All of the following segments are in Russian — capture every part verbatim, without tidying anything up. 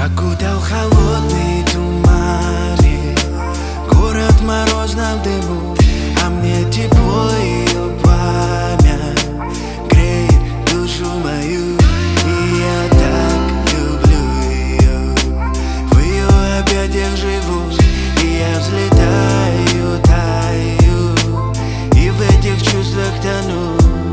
Окутал холодный тумане, город в морозном дыму, а мне тепло ее пламя греет душу мою. И я так люблю ее, в ее объятиях живу, и я взлетаю, таю, и в этих чувствах тону.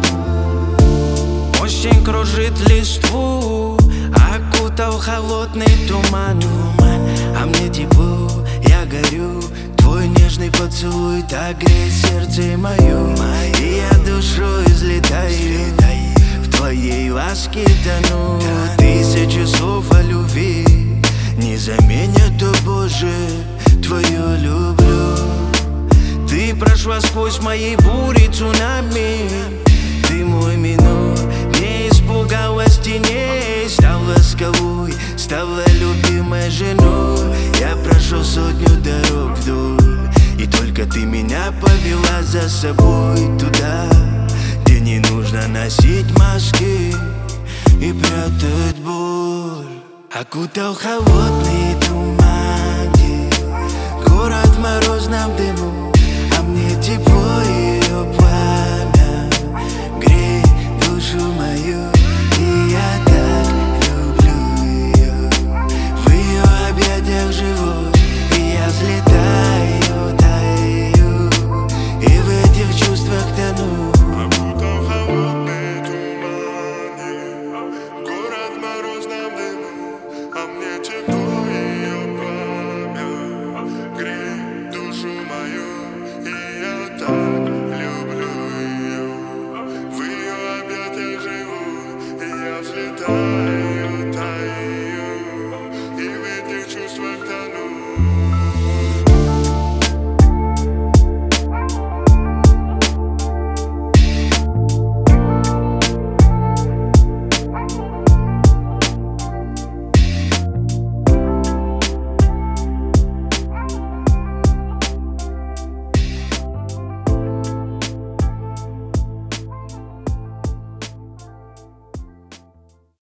Осень кружит листву, окутал холодный туман, а мне тепло, я горю. Твой нежный поцелуй так греет сердце мое, и я душой взлетаю, в твоей ласке тону. Тысячи слов о любви не заменят, о Боже, твою люблю. Ты прошла сквозь мои бури цунами, ты мой минор, не испугалась теней, стала скалой, стала любимой женой. Я прошел сотню дорог вдоль, и только ты меня повела за собой туда, где не нужно носить маски и прятать боль. Окутал холодный туман, город в морозном дыму, а мне тепло